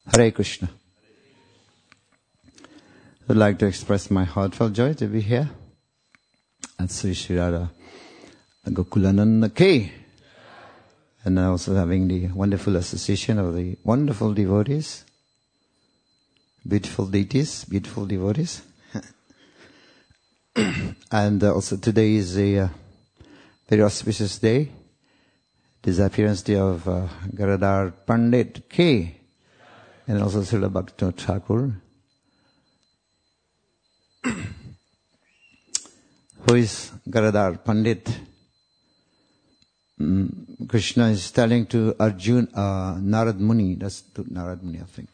Hare Krishna. I'd like to express my heartfelt joy to be here at Sri Sri Radha Gokulananda K. And also having the wonderful association of the wonderful devotees, beautiful deities, beautiful devotees. And also today is a very auspicious day, disappearance day of Garadhar Pandit K. And also Srila Bhaktivinoda Thakur. Who is Garadhar Pandit? Krishna is telling to Arjuna, Narad Muni, that's Narad Muni, I think.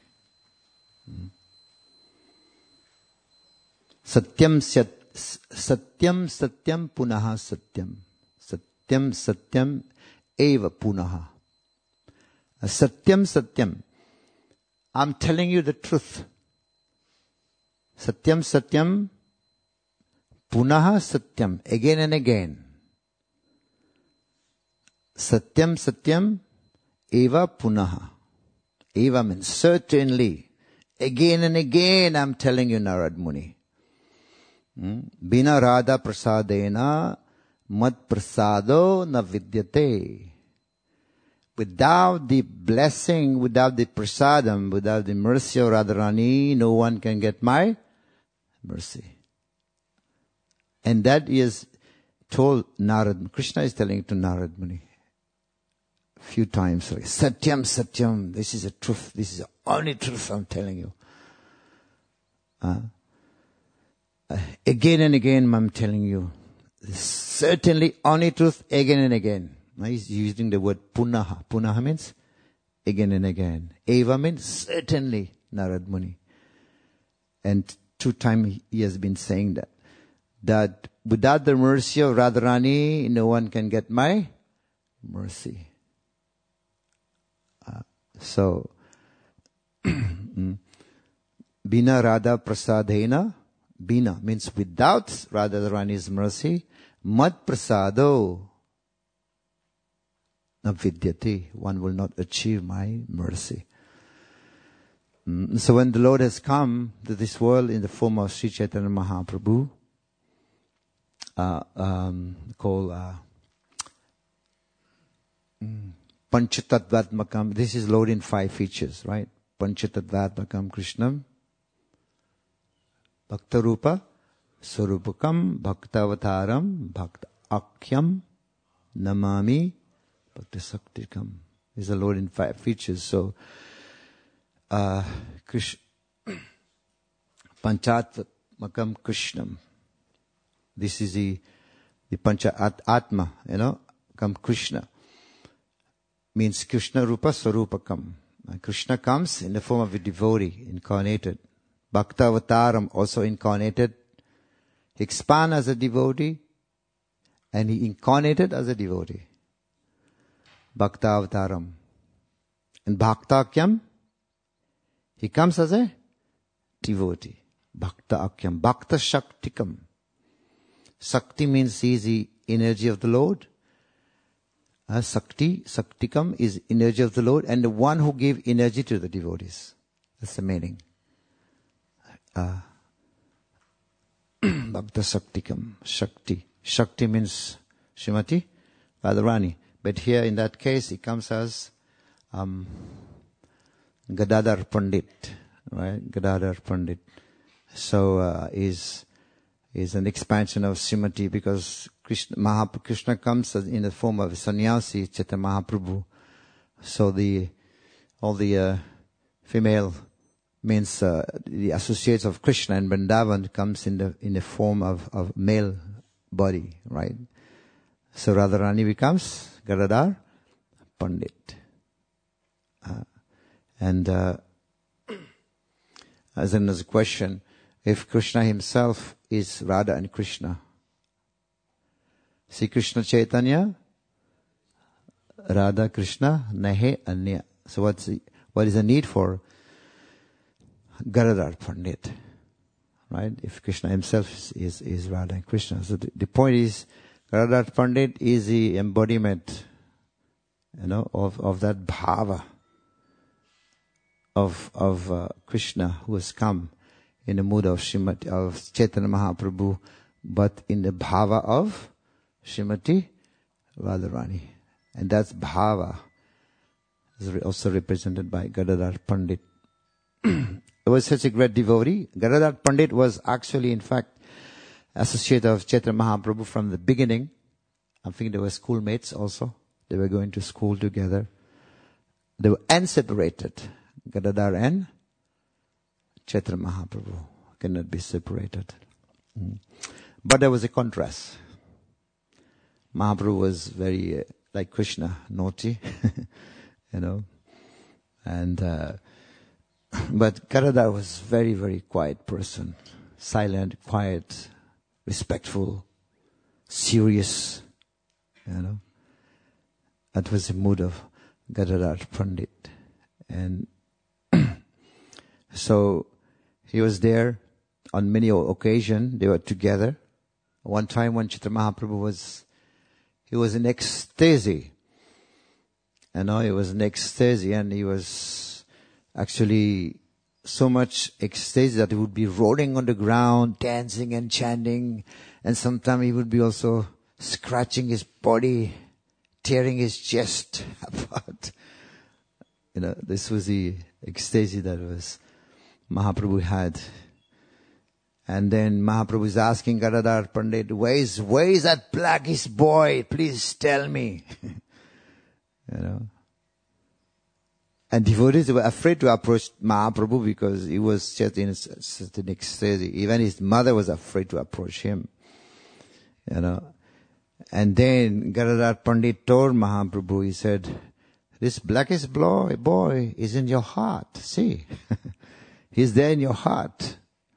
Satyam satyam punaha satyam. Satyam satyam eva punaha. Satyam satyam. I'm telling you the truth. Satyam satyam punaha satyam. Again and again. Satyam satyam eva punaha. Eva means certainly. Again and again I'm telling you, Narad Muni. Bina radha prasadena mat prasado na vidyate. Without the blessing, without the prasadam, without the mercy of Radharani, no one can get my mercy. And that is told Narad. Krishna is telling it to Narad Muni a few times. Satyam, satyam. This is the truth. This is the only truth I'm telling you. Again and again I'm telling you. Certainly only truth again and again. He's using the word punaha. Punaha means again and again. Eva means certainly, Narad Muni. And 2 times he has been saying that without the mercy of Radharani, no one can get my mercy. So, Bina Radha Prasadena. Bina means without Radharani's mercy. Mat Prasado na vidyate. One will not achieve my mercy. So when the Lord has come to this world in the form of Sri Chaitanya Mahaprabhu, called Panchatattvatmakam. This is Lord in 5 features, right? Panchatattvatmakam Krishnam, Bhaktarupa, Sarupakam, Bhaktavataram, Bhakta Akyam, Namami, Bhakta Saktikam. This is the Lord in 5 features. So, Panchatmakam Krishnam. This is the Pancha Atma, Kam Krishna. Means Krishna Rupa Sarupakam. Krishna comes in the form of a devotee, incarnated. Bhakta Avataram, also incarnated. He expanded as a devotee, and he incarnated as a devotee. Bhakta Avataram. And Bhakta Akyam, he comes as a devotee. Bhakta Akyam. Bhakta Shaktikam. Sakti means he is the energy of the Lord. Saktikam is energy of the Lord, and the one who gave energy to the devotees. That's the meaning. Bhakta Saktikam. Shakti. Shakti means Srimati Radharani. But here in that case, he comes as Gadadhar Pandit. Right? Gadadhar Pandit. So, is an expansion of Srimati, because Krishna comes in the form of a sannyasi, Chaitanya Mahaprabhu. So all the female means the associates of Krishna and Vrindavan comes in the form of male body, right? So Radharani becomes Gadadhar Pandit. As a question, if Krishna himself is Radha and Krishna, Sri Krishna Chaitanya, Radha Krishna, Nahe Anya. So what is the need for Gadadhar Pandit? Right? If Krishna himself is Radha and Krishna. So the point is, Gadadhar Pandit is the embodiment, of that bhava Krishna who has come in the mood of Chaitanya Mahaprabhu, but in the bhava of Srimati Radharani. And that's bhava, is also represented by Gadadhar Pandit. He was such a great devotee. Gadadhar Pandit was actually, in fact, associate of Chaitanya Mahaprabhu from the beginning. I think they were schoolmates also. They were going to school together. They were unseparated. Gadadhar and Chaitanya Mahaprabhu cannot be separated. But there was a contrast. Mahaprabhu was very, like Krishna, naughty, and but Gadadhar was very, very quiet person, silent, quiet, respectful, serious, That was the mood of Gadadhar Pandit. And so he was there on many occasions. They were together. One time when Chaitanya Mahaprabhu he was in ecstasy. He was in ecstasy, and he was actually so much ecstasy that he would be rolling on the ground, dancing and chanting, and sometimes he would be also scratching his body, tearing his chest apart. This was the ecstasy that was Mahaprabhu had. And then Mahaprabhu is asking Gadadhar Pandit, where is that blackish boy? Please tell me. And devotees were afraid to approach Mahaprabhu because he was just in such an ecstasy. Even his mother was afraid to approach him. And then Gadadhar Pandit told Mahaprabhu, he said, this blackish boy is in your heart. See, he's there in your heart.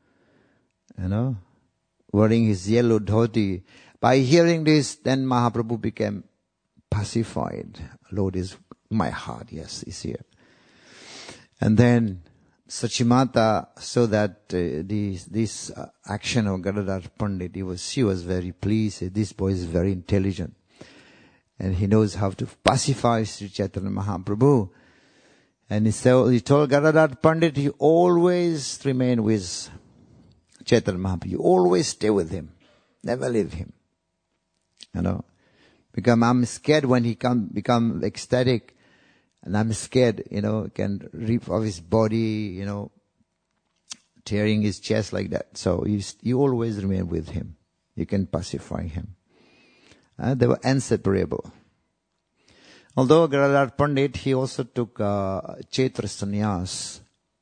Wearing his yellow dhoti. By hearing this, then Mahaprabhu became pacified. Lord is my heart, yes, he's here. And then Sachimata saw that this action of Gadadhar Pandit, she was very pleased. This boy is very intelligent. And he knows how to pacify Sri Chaitanya Mahaprabhu. And he told Gadadhar Pandit, you always remain with Chaitanya Mahaprabhu. You always stay with him. Never leave him. Because I'm scared when he become ecstatic. And I'm scared, can rip off his body, tearing his chest like that. So you always remain with him. You can pacify him. They were inseparable. Although Gadadhar Pandit, he also took Chaitra Sannyas.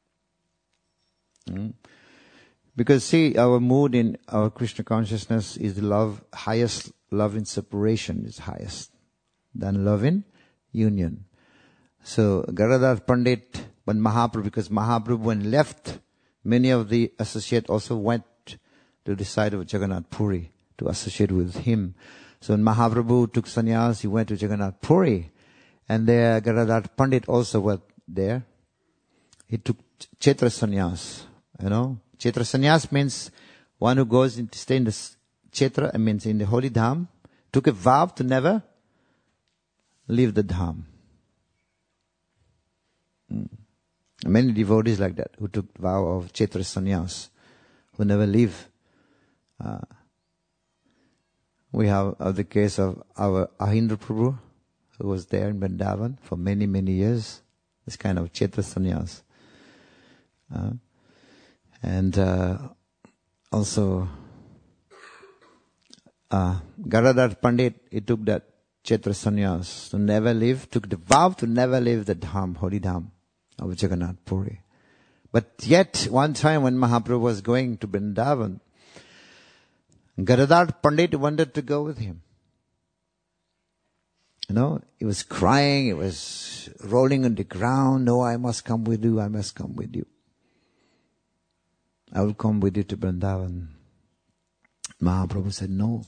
Because see, our mood in our Krishna consciousness is love, highest love in separation is highest than love in union. So Gadadhar Pandit, because Mahaprabhu when left, many of the associates also went to the side of Jagannath Puri to associate with him. So when Mahaprabhu took sannyas, he went to Jagannath Puri. And there Gadadhar Pandit also was there. He took Chaitra Sannyas, Chaitra Sannyas means one who goes to stay in the Chaitra, means in the holy dham, took a vow to never leave the dham. Many devotees like that, who took vow of Chaitra Sannyas, who never leave. We have the case of our Ahindra Prabhu, who was there in Vrindavan for many, many years. This kind of Chaitra Sannyas. And also Gadadhar Pandit, he took that Chaitra Sannyas to never leave, took the vow to never leave the dham, holy dham of Jagannath Puri. But yet, one time when Mahaprabhu was going to Vrindavan, Gadadhar Pandit wanted to go with him. He was crying, he was rolling on the ground. No, I must come with you, I must come with you. I will come with you to Vrindavan. Mahaprabhu said, no.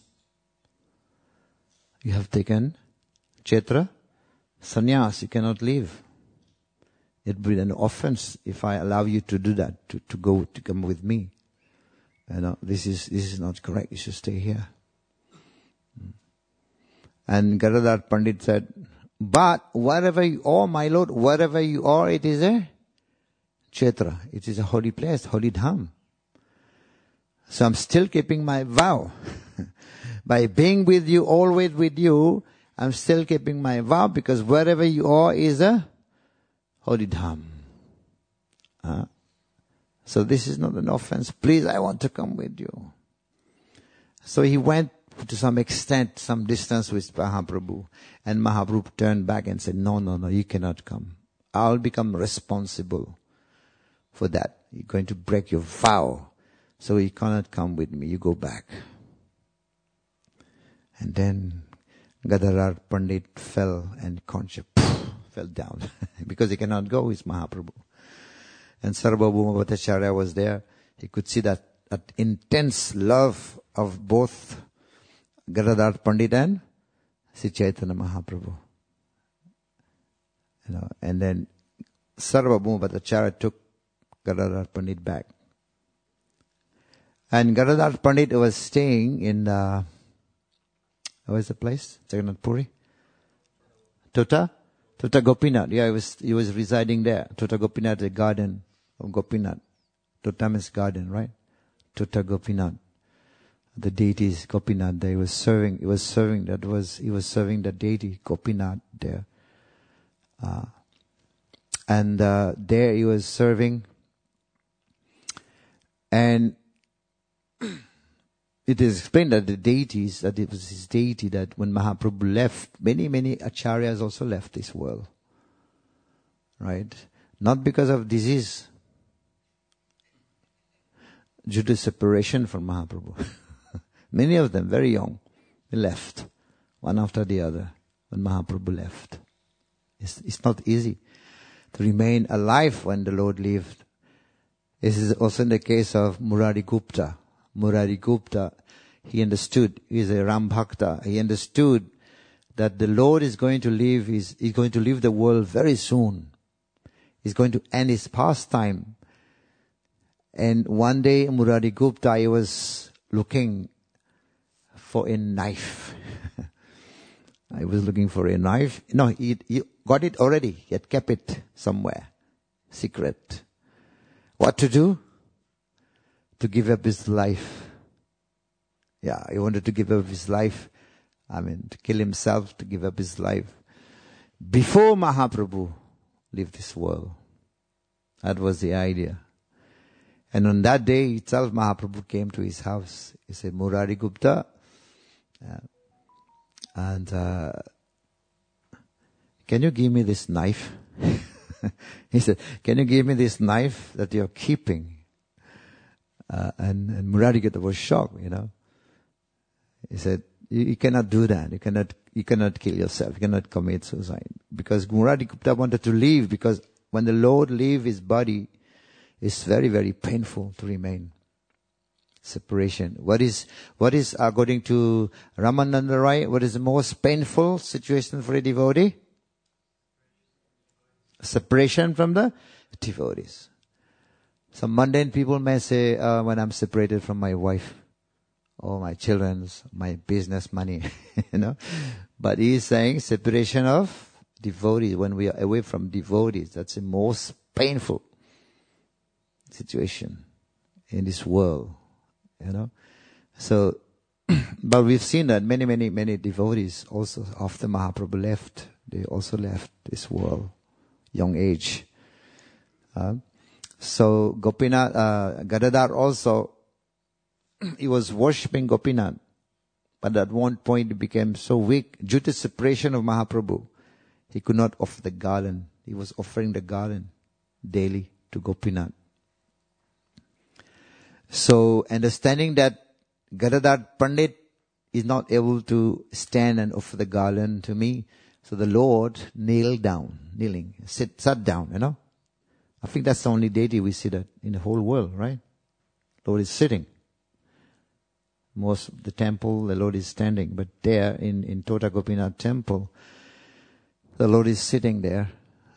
You have taken Chaitra Sannyas, you cannot leave. It would be an offense if I allow you to do that, to come with me. This is not correct, you should stay here. And Gadadhar Pandit said, but wherever you are, my Lord, wherever you are, it is a Kshetra. It is a holy place, holy dham. So I'm still keeping my vow. By being with you, always with you, I'm still keeping my vow, because wherever you are is a holy dham. So this is not an offense. Please, I want to come with you. So he went to some extent, some distance with Mahaprabhu. And Mahaprabhu turned back and said, no, you cannot come. I'll become responsible for that. You're going to break your vow. So you cannot come with me. You go back. And then Gadadhar Pandit fell and conscious fell down because he cannot go with Mahaprabhu. And Sarvabhauma Bhattacharya was there. He could see that intense love of both Gadadhar Pandit and Sri Chaitanya Mahaprabhu. And then Sarvabhauma Bhattacharya took Gadadhar Pandit back. And Gadadhar Pandit was staying in where's the place? Jagannath Puri? Tota Gopinath. Yeah, he was residing there. Tota Gopinath, the garden of Gopinath. Tota means garden, right? Tota Gopinath. The deities Gopinath there. He was serving the deity Gopinath there. And there he was serving. And it is explained that it was his deity, that when Mahaprabhu left, many acharyas also left this world. Right? Not because of disease, due to separation from Mahaprabhu. Many of them, very young, they left, one after the other, when Mahaprabhu left. It's not easy to remain alive when the Lord lived. This is also in the case of Murari Gupta. Murari Gupta, he understood, he's a Ram Bhakta, he understood that the Lord is going to leave, he's going to leave the world very soon. He's going to end his pastime. And one day Murari Gupta, he was looking for a knife. I was looking for a knife. No, he got it already. He had kept it somewhere. Secret. What to do? To give up his life. Yeah, he wanted to give up his life. To kill himself, to give up his life. Before Mahaprabhu left this world. That was the idea. And on that day itself, Mahaprabhu came to his house. He said, Murari Gupta, can you give me this knife? He said, can you give me this knife that you're keeping? And Murari Gupta was shocked, He said, you cannot do that. You cannot kill yourself. You cannot commit suicide. Because Murari Gupta wanted to leave, because when the Lord leaves his body, it's very, very painful to remain. Separation. What is according to Ramananda Rai, what is the most painful situation for a devotee? Separation from the devotees. Some mundane people may say, when I'm separated from my wife, or my children's, my business, money, But he is saying separation of devotees, when we are away from devotees, that's the most painful situation in this world, So, but we've seen that many devotees also, after Mahaprabhu left, they also left this world, young age. So Gopinath, Gadadhar also, he was worshipping Gopinath. But at one point he became so weak, due to separation of Mahaprabhu, he could not offer the garland. He was offering the garland daily to Gopinath. So understanding that Gadadhar Pandit is not able to stand and offer the garland to me, so the Lord sat down, I think that's the only deity we see that in the whole world, right? Lord is sitting. Most of the temple, the Lord is standing. But there in Tota Gopinath temple, the Lord is sitting there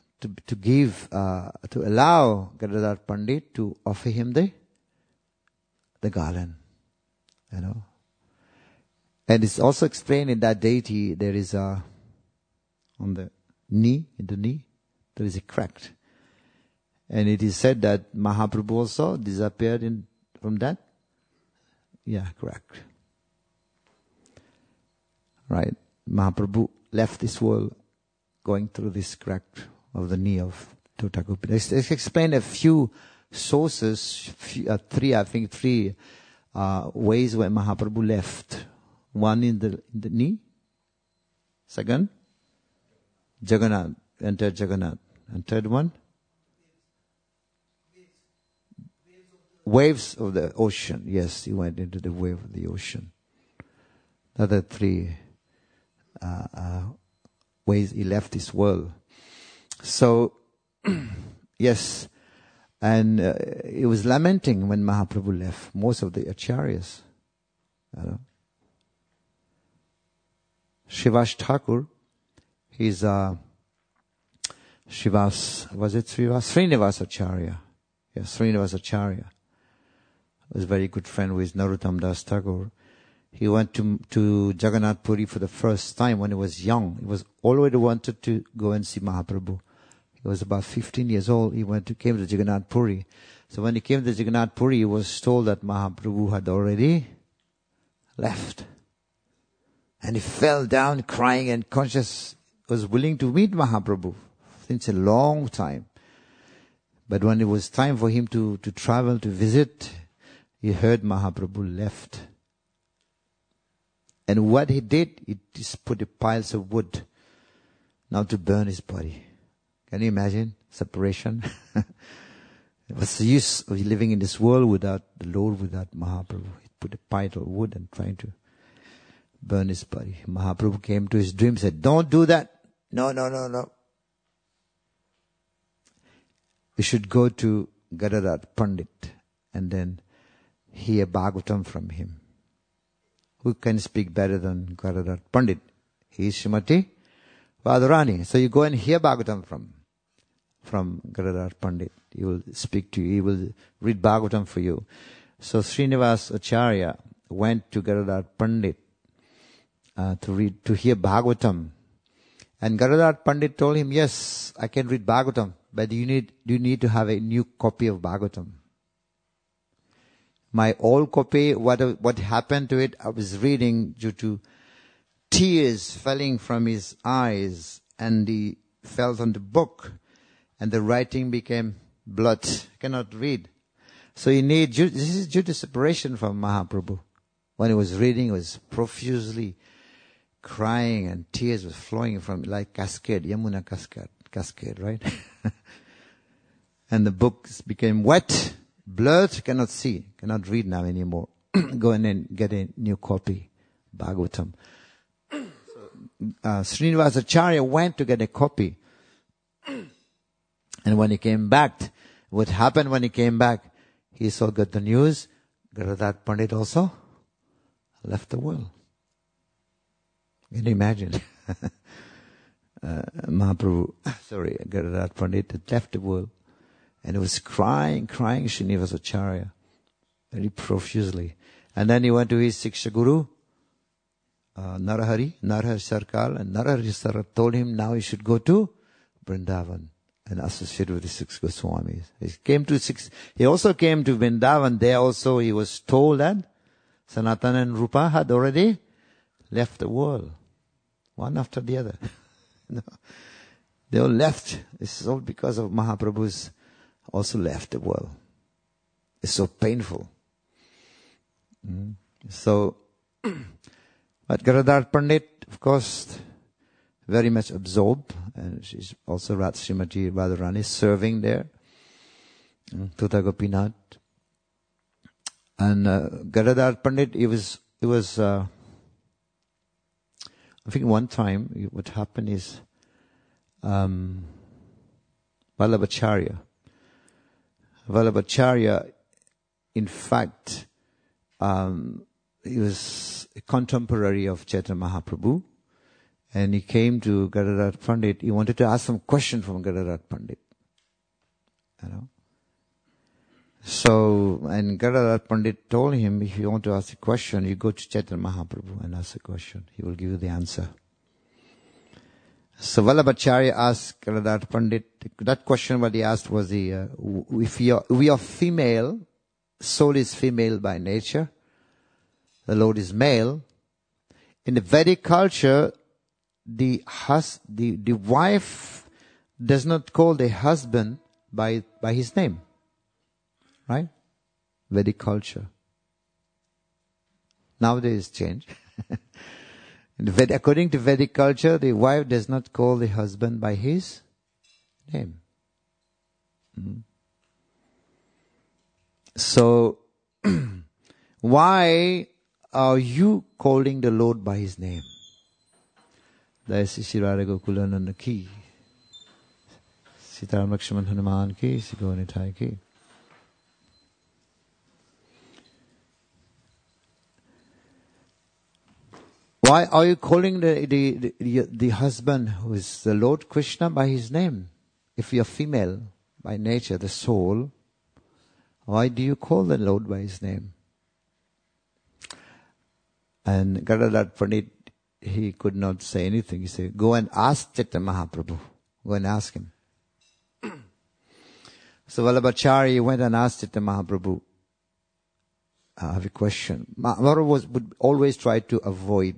to allow Gadadhar Pandit to offer him the garland, And it's also explained in that deity, there is on the knee, there is a crack. And it is said that Mahaprabhu also disappeared from that. Yeah, correct. Right. Mahaprabhu left this world going through this crack of the knee of Tutagopi. Let's explain a few sources, three ways where Mahaprabhu left. One in the knee. Second, Jagannath, entered Jagannath. And third one, waves of the ocean. Yes, he went into the wave of the ocean. The other three ways he left this world. So, yes, and he was lamenting when Mahaprabhu left. Most of the acharyas, Srivas Thakur, he's Srinivas Acharya. Yes, Srinivas Acharya was a very good friend with Narottam Das Tagore. He went to Jagannath Puri for the first time when he was young. He was already wanted to go and see Mahaprabhu. He was about 15 years old. He came to Jagannath Puri. So when he came to Jagannath Puri, he was told that Mahaprabhu had already left. And he fell down crying and conscious, was willing to meet Mahaprabhu since a long time. But when it was time for him to travel, to visit, he heard Mahaprabhu left. And what he did, he just put the piles of wood now to burn his body. Can you imagine? Separation. What's the use of living in this world without the Lord, without Mahaprabhu? He put a pile of wood and trying to burn his body. Mahaprabhu came to his dream and said, don't do that. No. You should go to Gadadhar Pandit and then hear Bhagavatam from him. Who can speak better than Gadadhar Pandit? He is Srimati Radharani. So you go and hear Bhagavatam from Gadadhar Pandit. He will speak to you. He will read Bhagavatam for you. So Srinivas Acharya went to Gadadhar Pandit to hear Bhagavatam. And Gadadhar Pandit told him, yes, I can read Bhagavatam, but you need to have a new copy of Bhagavatam. My old copy, what happened to it, I was reading due to tears falling from his eyes, and he fell on the book, and the writing became blood. Cannot read. So this is due to separation from Mahaprabhu. When he was reading, he was profusely crying, and tears were flowing from like cascade, Yamuna cascade, right? And the books became wet. Blurred, cannot see, cannot read now anymore. Go in and get a new copy, Bhagavatam. Srinivas Acharya went to get a copy. And when he came back, what happened when he came back? He got the news, Gadadhar Pandit also left the world. Can you imagine? Gadadhar Pandit had left the world. And he was crying, Srinivas Acharya, very profusely. And then he went to his Siksha Guru, Narahari Sarkar, and Narahari Sarkar told him now he should go to Vrindavan and associate with the six Goswamis. He also came to Vrindavan. There also he was told that Sanatana and Rupa had already left the world, one after the other. They all left. This is all because of Mahaprabhu's also left the world. It's so painful. So, but Gadadhar Pandit, of course, very much absorbed, and she's also Srimati Radharani serving there, Tuta Gopinath. And Gadadhar Pandit, it was I think one time what happened is Vallabhacharya, in fact, he was a contemporary of Chaitanya Mahaprabhu, and he came to Gadadhar Pandit. He wanted to ask some question from Gadadhar Pandit. So, and Gadadhar Pandit told him, if you want to ask a question, you go to Chaitanya Mahaprabhu and ask a question. He will give you the answer. So Vallabhacharya asked Gadadhar Pandit, that question what he asked was if we are female, soul is female by nature, the Lord is male. In the Vedic culture, the wife does not call the husband by his name. Right? Vedic culture. Nowadays change. According to Vedic culture, the wife does not call the husband by his name. Mm-hmm. So, why are you calling the Lord by his name? Jai Shri Radha Gokulananda ki, Sitaram Lakshman Hanuman ki, Sigo Nitai ki. Why are you calling the husband who is the Lord Krishna by his name? If you are female by nature, the soul, why do you call the Lord by his name? And Gadadhar Pandit, he could not say anything. He said, go and ask Chaitanya Mahaprabhu. Go and ask him. So Vallabhacharya went and asked Chaitanya Mahaprabhu, I have a question. Mahaprabhu would always try to avoid.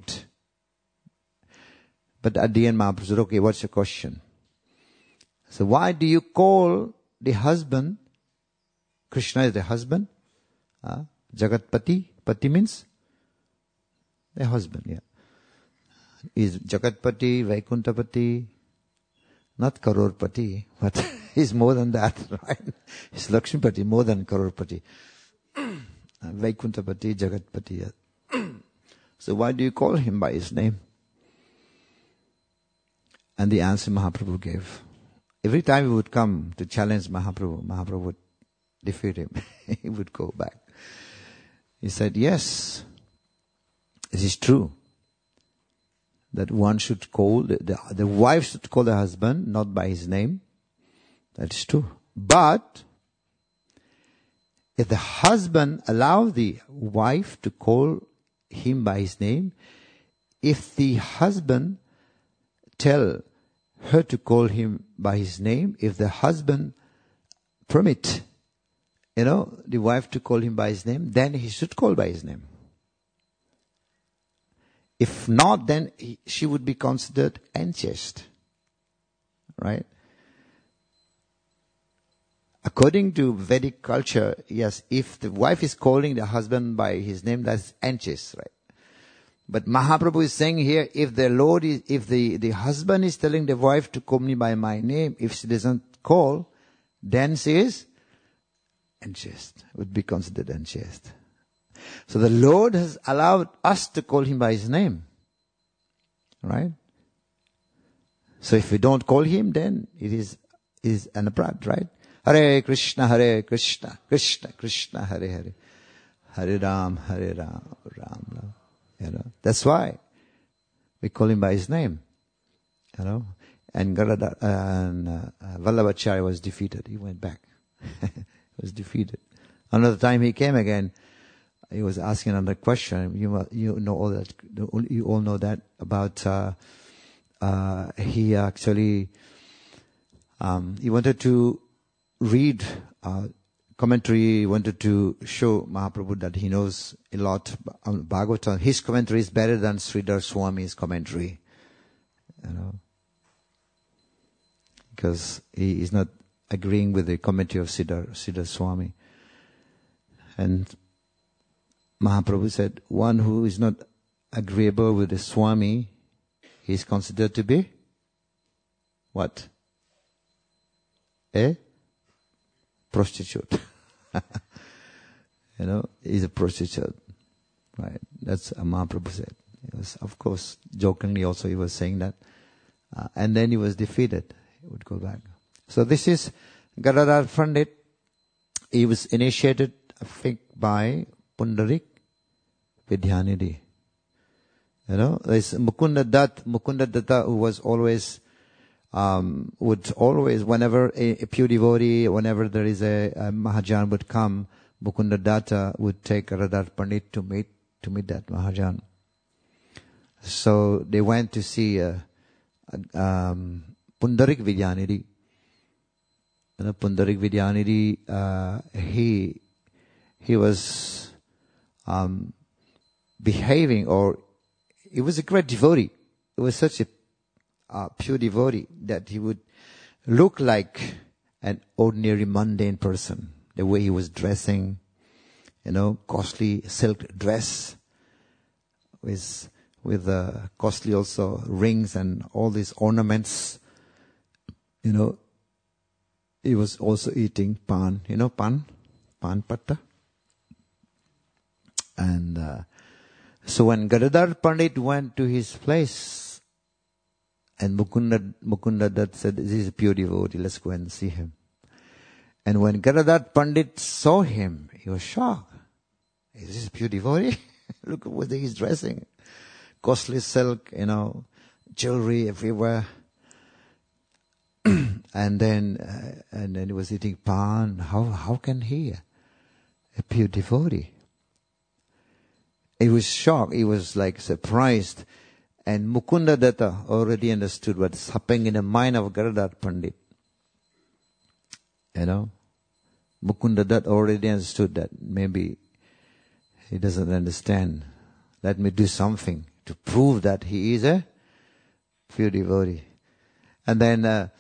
But at the end, Mahaprabhu said, okay, what's your question? So why do you call the husband, Krishna is the husband, Jagatpati, Pati means the husband, yeah. Is Jagatpati, Vaikuntapati, not Karorpati, but he's more than that, right? He's Lakshmipati, more than Karorpati. Vaikuntapati, Jagatpati. So why do you call him by his name? And the answer Mahaprabhu gave. Every time he would come to challenge Mahaprabhu, Mahaprabhu would defeat him. He would go back. He said, yes, it is true that one should call, the wife should call the husband not by his name. That is true. But if the husband allows the wife to call him by his name, if the husband tell her to call him by his name, if the husband permit, the wife to call him by his name, then he should call by his name. If not, then she would be considered unchaste. Right? According to Vedic culture, yes, if the wife is calling the husband by his name, that's unchaste, right? But Mahaprabhu is saying here, if the husband is telling the wife to call me by my name, if she doesn't call, then she is unchaste, would be considered unchaste. So the Lord has allowed us to call him by his name. Right? So if we don't call him, then it is anaprad, right? Hare Krishna, Krishna Krishna, Hare Hare. Hare Ram, Ram Ram. That's why we call him by his name. And Vallabhacharya was defeated. He went back. He was defeated. Another time he came again. He was asking another question. You know all that. You all know that about. He actually he wanted to read commentary. He wanted to show Mahaprabhu that he knows a lot on Bhagavatam. His commentary is better than Sridhar Swami's commentary. Because he is not agreeing with the commentary of Sridhar Swami. And Mahaprabhu said, one who is not agreeable with the Swami, he is considered to be what? A prostitute. He's a prostitute. Right? That's what Mahaprabhu said. He was, of course, jokingly also he was saying that. And then he was defeated. He would go back. So this is Gadadhar Pandit. He was initiated, I think, by Pundarik Vidyanidhi. There's Mukunda Datta, who was always, would always, whenever a pure devotee, whenever there is a Mahajan would come, Mukunda Datta would take Gadadhar Pandit to meet that Mahajan. So they went to see Pundarik Vidyanidhi. Pundarik Vidyanidhi, he was behaving, or he was a great devotee. He was such a pure devotee that he would look like an ordinary mundane person. The way he was dressing, costly silk dress with costly also rings and all these ornaments. He was also eating pan, pan patta. And so when Gadadhar Pandit went to his place, and Mukunda Dutt said, this is a pure devotee, let's go and see him. And when Gadadhar Pandit saw him, he was shocked. Is this a pure devotee? Look at what he's dressing. Costly silk, jewelry everywhere. and then he was eating pan. How can he, a pure devotee? He was shocked. He was surprised. And Mukunda Datta already understood what's happening in the mind of Gadadhar Pandit. Mukunda Datta already understood that maybe he doesn't understand. Let me do something to prove that he is a pure devotee. And then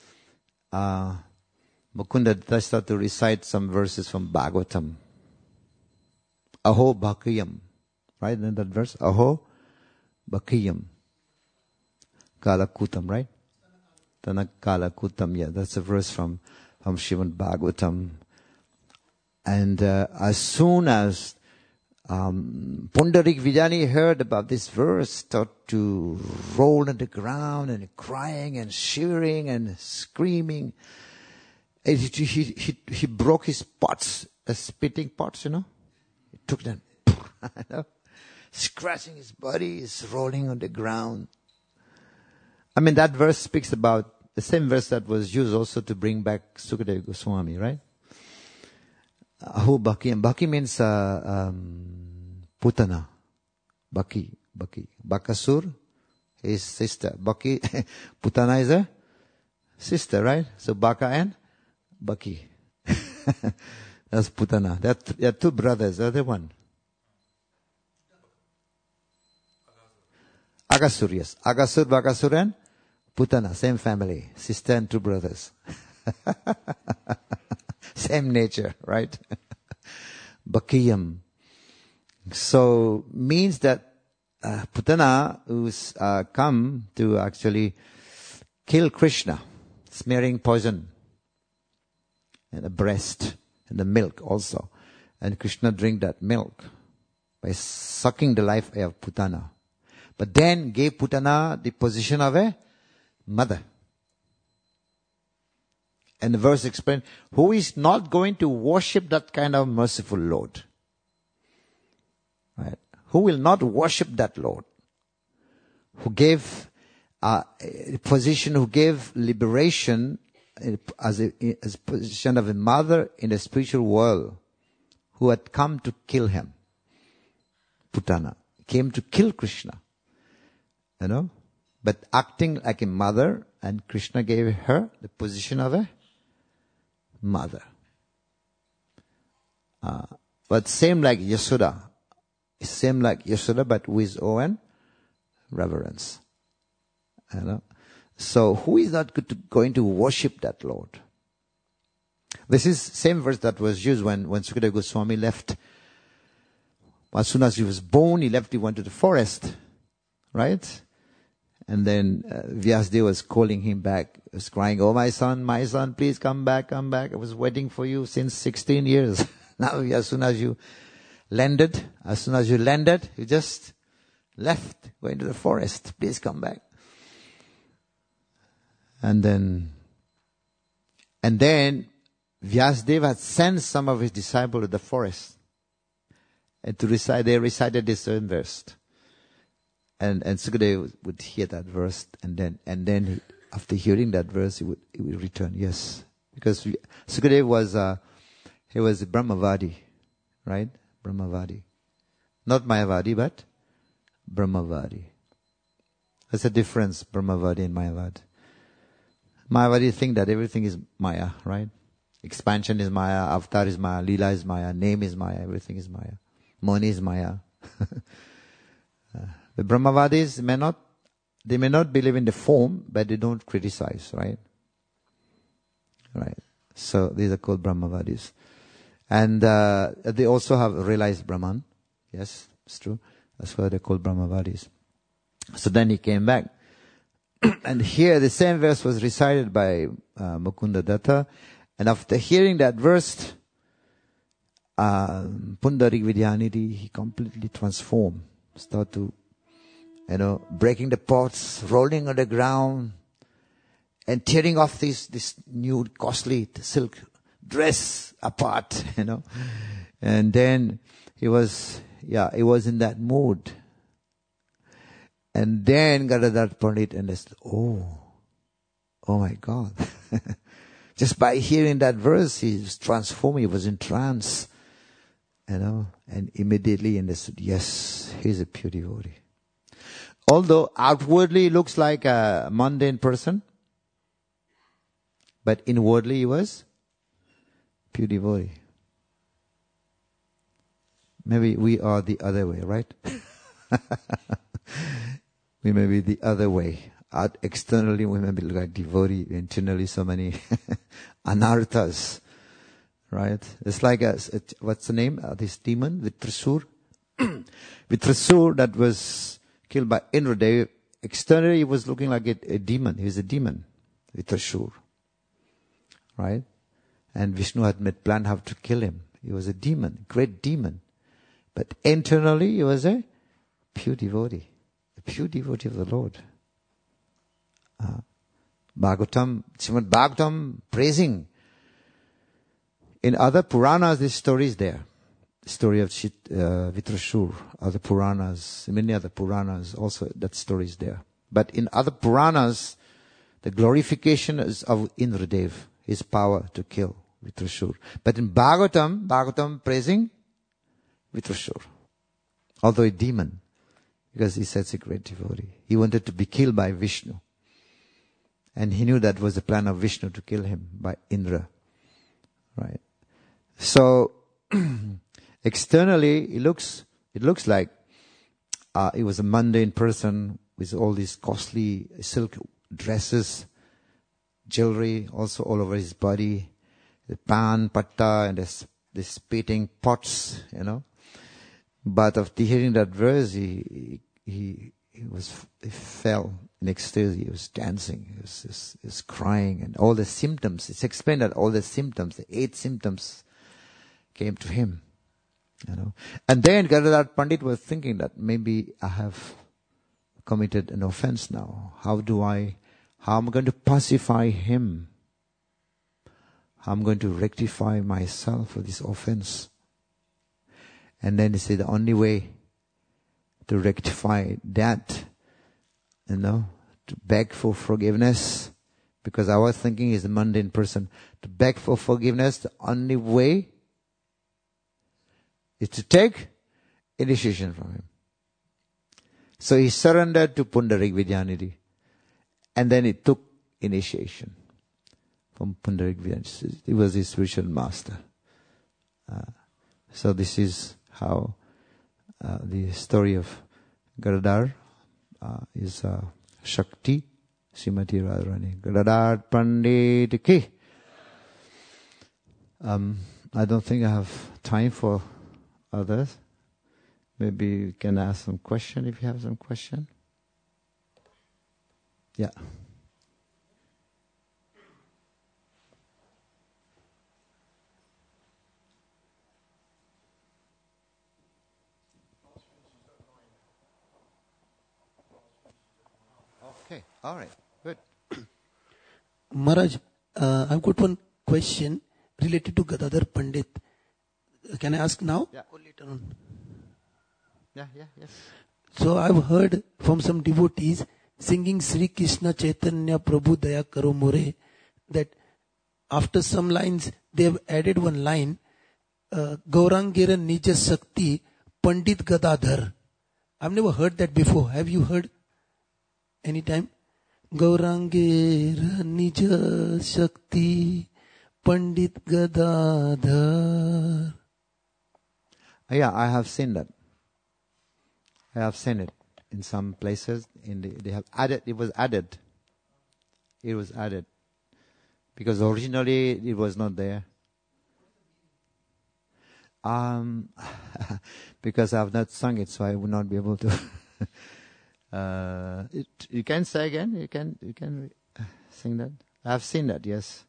Mukunda Datta started to recite some verses from Bhagavatam. Aho Bhakiyam. Right, in that verse, Aho Bhakiyam Kalakutam, right? Tanakalakutam, yeah, that's a verse from Srimad Bhagavatam. And as soon as Pundarik Vidyanidhi heard about this verse, started to roll on the ground and crying and shivering and screaming. And he broke his pots, spitting pots, He took them. Scratching his body, is rolling on the ground. I mean, that verse speaks about the same verse that was used also to bring back Sukadeva Goswami, right? Aho Bhaki. And Bhaki means Putana. Bhaki. Bakasur is sister. Bhaki, Putana is a sister, right? So Baka and Bhaki. That's Putana. There are two brothers. The other one. Agasur, yes. Agasur, Bakasur and Putana, same family, sister and two brothers. Same nature, right? Bhakiyam. So, means that Putana who's come to actually kill Krishna, smearing poison in the breast and the milk also. And Krishna drink that milk by sucking the life of Putana. But then gave Putana the position of a mother. And the verse explains, who is not going to worship that kind of merciful Lord? Right? Who will not worship that Lord? Who gave position, who gave liberation as a position of a mother in the spiritual world, who had come to kill him. Putana came to kill Krishna. But acting like a mother, and Krishna gave her the position of a mother. But same like Yashoda. Same like Yashoda, but with awe and reverence. So who is not going to worship that Lord? This is same verse that was used when Sukadeva Goswami left. As soon as he was born, he went to the forest. Right? And then Vyasadeva was calling him back. He was crying, oh my son, please come back. I was waiting for you since 16 years. Now as soon as you landed, you just left, going to the forest. Please come back. And then Vyasadeva had sent some of his disciples to the forest. And they recited this same verse. And Sukadeva would hear that verse, and then after hearing that verse, he would return. Yes, because Sukadeva was he was a Brahmavadi, right? Brahmavadi, not Mayavadi, but Brahmavadi. There's a difference, Brahmavadi and Mayavadi. Mayavadi think that everything is Maya, right? Expansion is Maya, avatar is Maya, Leela is Maya, name is Maya, everything is Maya. Money is Maya. The Brahmavadis may not believe in the form, but they don't criticize, right? Right. So these are called Brahmavadis. And they also have realized Brahman. Yes, it's true. That's why they're called Brahmavadis. So then he came back. And here the same verse was recited by Mukunda Datta. And after hearing that verse, Pundarik Vidyanidhi, he completely transformed. Start to, breaking the pots, rolling on the ground, and tearing off this new costly silk dress apart, And then he was in that mood. And then Gadadhar Pandit and said, oh my God. Just by hearing that verse, he was transformed, he was in trance, and immediately understood, yes, he's a pure devotee. Although outwardly he looks like a mundane person, but inwardly he was pure devotee. Maybe we are the other way, right? We may be the other way. Externally we may be like devotee, internally so many anarthas, right? It's like what's the name? This demon, Vitrasur. Vitrasur that was killed by Indradev. Externally he was looking like a demon. He was a demon, Vitrasur. Right? And Vishnu had made plan how to kill him. He was a demon, great demon. But internally he was a pure devotee. A pure devotee of the Lord. Bhagavatam, Srimad Bhagavatam praising. In other Puranas, this story is there. The story of Vitrasur, other Puranas, many other Puranas also, that story is there. But in other Puranas, the glorification is of Indradev, his power to kill Vitrasur. But in Bhagavatam praising Vitrasur, although a demon, because he says a great devotee. He wanted to be killed by Vishnu. And he knew that was the plan of Vishnu to kill him by Indra. Right? So, externally, it looks like he was a mundane person with all these costly silk dresses, jewelry also all over his body, the pan, patta, and the spitting pots, But after hearing that verse, he fell in ecstasy. He was dancing. He was crying, and all the symptoms. It's explained that all the symptoms, the 8 symptoms, came to him. And then Gadadhar Pandit was thinking that maybe I have committed an offense now. How am I going to pacify him? How am I going to rectify myself for this offense? And then he said the only way to rectify that, to beg for forgiveness, because I was thinking he's a mundane person. To beg for forgiveness, the only way is to take initiation from him. So he surrendered to Pundarik Vidyanidhi. And then he took initiation from Pundarik Vidyanidhi. He was his spiritual master. So this is how the story of Gadadhar is Shakti Srimati Radharani. Gadadhar Pandit ki. I don't think I have time for others. Maybe you can ask some question if you have some question. Yeah. Okay, all right, good. Maharaj, I've got one question related to Gadadhar Pandit. Can I ask now? Yeah. Or later on? Yes. So I've heard from some devotees singing Sri Krishna Chaitanya Prabhu Daya Karo More, that after some lines they have added one line, Gaurangera Nija Sakti Pandit Gadadhar. I've never heard that before. Have you heard? anytime. Gaurangera Nija Shakti Pandit Gadadhar. Yeah, I have seen that. I have seen it in some places. They have added. It was added. It was added because originally it was not there. Because I have not sung it, so I would not be able to. You can say again. You can sing that. I have seen that. Yes.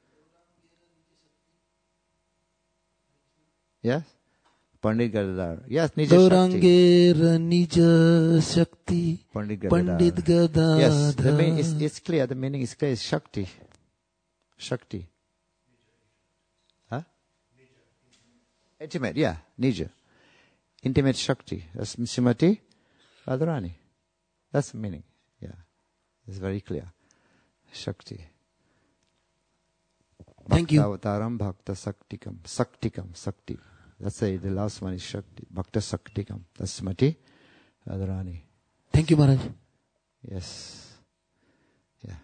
Yes. Pandit Gadadhar. Yes, Nija Shakti. Gaurangera Nija Shakti Pandit Gadadhar. Yes, the meaning it's clear. The meaning is clear. It's Shakti. Shakti. Huh? Intimate, yeah. Nija. Intimate Shakti. That's Srimati Radharani. That's the meaning. Yeah. It's very clear. Shakti. Thank you. Bhaktavataram Bhakta Saktikam. Saktikam. Sakti. That's the last one is Shakti. Bhakta Saktikam. That's Srimati Radharani. Thank you, Maharaj. Yes. Yeah.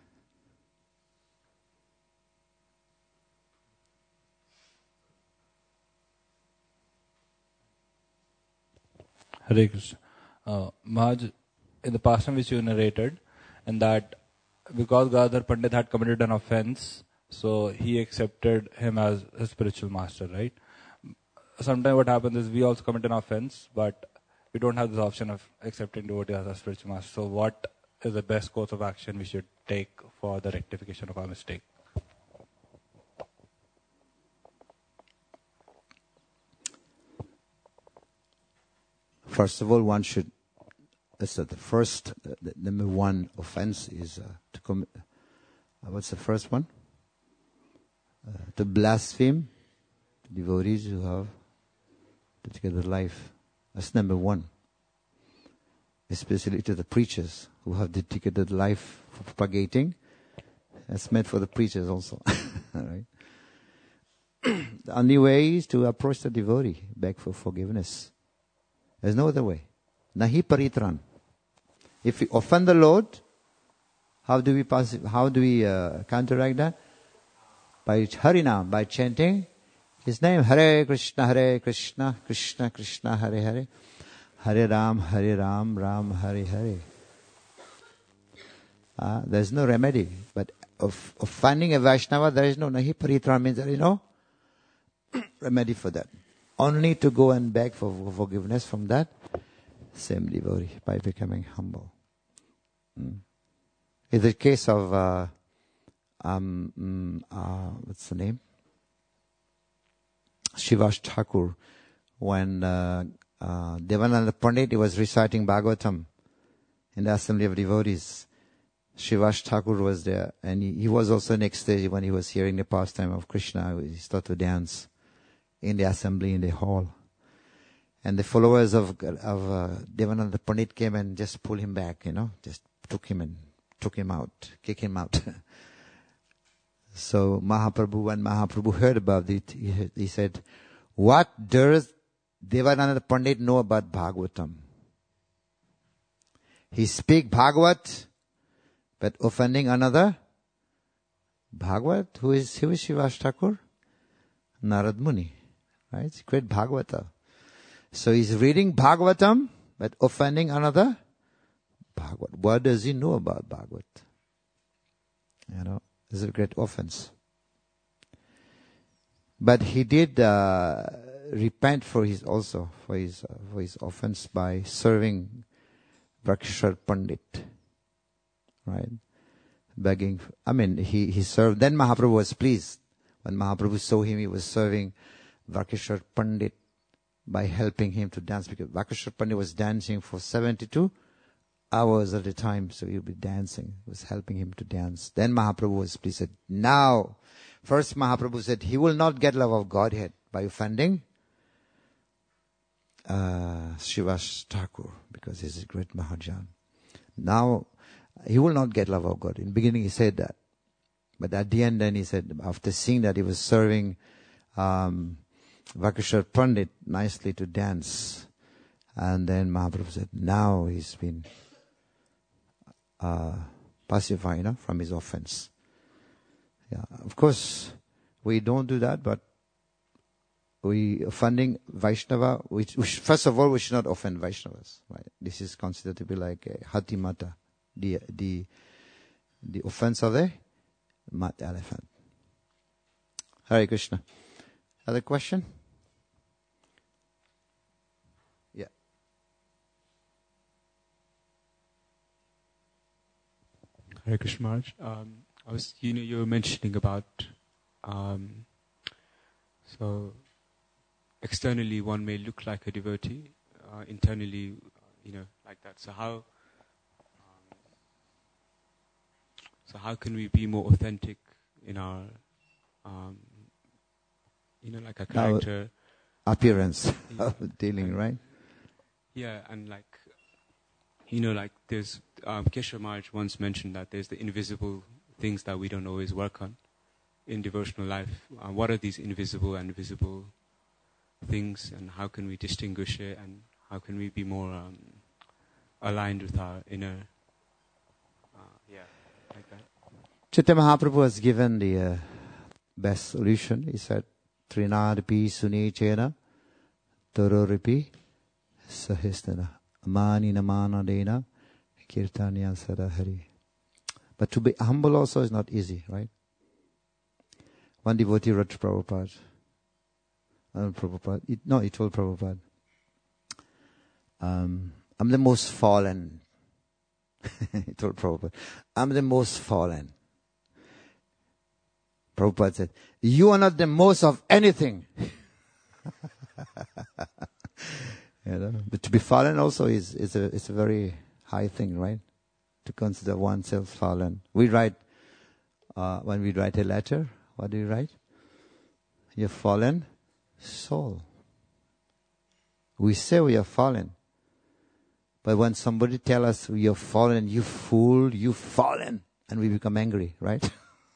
Hare Krishna. Maharaj, in the past which you narrated, and that because Gadadhar Pandit had committed an offense, so he accepted him as his spiritual master, right? Sometimes what happens is we also commit an offense, but we don't have this option of accepting devotee as a spiritual master. So what is the best course of action we should take for the rectification of our mistake? First of all, one should. The first, the number one offense is to commit. What's the first one? To blaspheme devotees who have together life. That's number one. Especially to the preachers who have dedicated life for propagating. That's meant for the preachers also. Right? The only way is to approach the devotee, beg for forgiveness. There's no other way. Nahi paritran. If we offend the Lord, how do we counteract that? By Harinam, by chanting His name. Hare Krishna, Krishna Krishna, Hare Hare. Hare Ram, Ram Hare Hare. There's no remedy. But of finding a Vaishnava, there is no Nahi paritran, means there is no remedy for that. Only to go and beg for forgiveness from that same devotee by becoming humble. In the case of what's the name? Srivas Thakur, when Devananda Pandit was reciting Bhagavatam in the assembly of devotees, Srivas Thakur was there, and he was also next day when he was hearing the pastime of Krishna. He started to dance in the assembly, in the hall. And the followers of Devananda Pandit came and just pulled him back, just took him out, kicked him out. So when Mahaprabhu heard about it, he said, what does Devananda Pandit know about Bhagavatam? He speak Bhagavat, but offending another Bhagavat. Who is Srivas Thakur? Narad Muni. Right? It's great Bhagavata. So he's reading Bhagavatam, but offending another Bhagavat. What does he know about Bhagavat? This is a great offense. But he did repent for his offense by serving Vakshar Pandit. Right? Begging. He served. Then Mahaprabhu was pleased. When Mahaprabhu saw him, he was serving Vakshar Pandit by helping him to dance, because Vakshar Pandit was dancing for 72 hours at a time, so he'll be dancing. He was helping him to dance. Then Mahaprabhu was pleased. Said, now, first Mahaprabhu said, he will not get love of Godhead by offending Srivas Thakur, because he's a great Mahajan. Now, he will not get love of God. In the beginning he said that. But at the end then he said, after seeing that he was serving Vakshar Pandit nicely to dance, and then Mahaprabhu said, now he's been pacify, from his offense. Yeah, of course, we don't do that, but we offending Vaishnava, which first of all, we should not offend Vaishnavas. Right? This is considered to be like a hatimata, the offense of the mad elephant. Hare Krishna. Other question? Yeah. Hare Krishna Maharaj. I was, you were mentioning about, so externally one may look like a devotee, internally, like that. So how can we be more authentic in our, like a character, Appearance of dealing, right? Yeah, and like there's Keshav Maharaj once mentioned that there's the invisible things that we don't always work on in devotional life. What are these invisible and visible things, and how can we distinguish it, and how can we be more aligned with our inner, like that. Chaitanya Mahaprabhu has given the best solution. He said, Trinadapi Sunechena Tororipi Sahistana Amani Namana Dena Kirtanya Sarahari. But to be humble also is not easy, right? One devotee wrote to Prabhupada. He told Prabhupada, I'm the most fallen. He told Prabhupada, I'm the most fallen. Prabhupada said, you are not the most of anything. But to be fallen also is a very high thing, right? To consider oneself fallen. We write, when we write a letter, what do you write? You're fallen soul. We say we are fallen. But when somebody tells us we are fallen, you fool, you fallen, and we become angry, right?